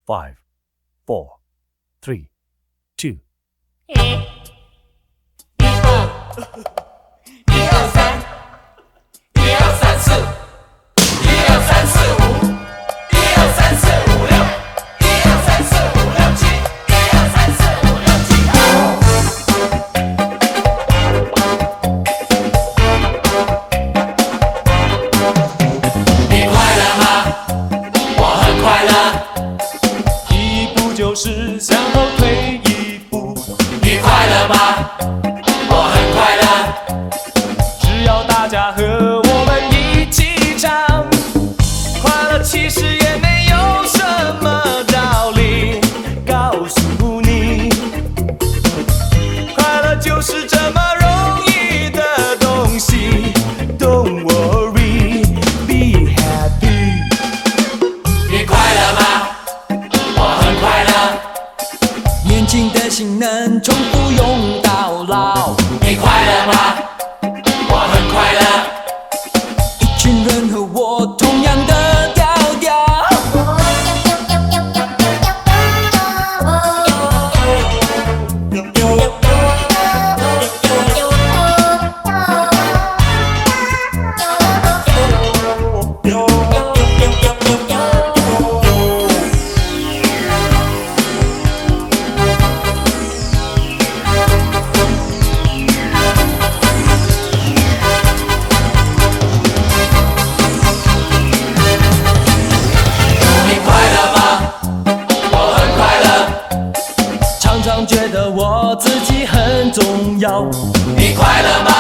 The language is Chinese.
5, 4, 3, 2。 就是向后退一步， 你快乐吗？我很快乐。 只要大家和我们一起唱，快乐其实也没有什么道理。告诉你，快乐就是这么容易的东西。Don't worry, be happy。 你快乐吗？ 年轻的心能重复用到老。 你快乐吗？我很快乐。 一群人和我同样的调调。 常常觉得我自己很重要。 你快乐吗？